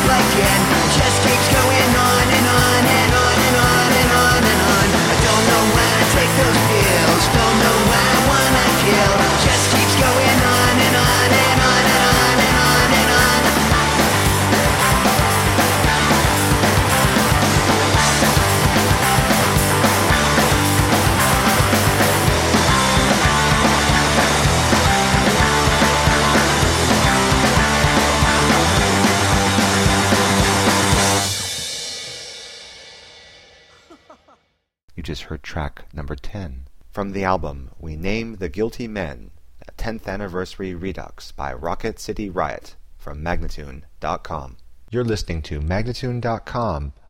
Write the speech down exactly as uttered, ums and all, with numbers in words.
like it just keeps going on and on and on and on and on and on. I don't know why I take those pills, don't know why I wanna kill. Just keeps going on and on and on and on and on and on. You just heard track number ten from the album We Name the Guilty Men, a tenth Anniversary Redux by Rocket City Riot from Magnatune dot com. You're listening to Magnatune dot com,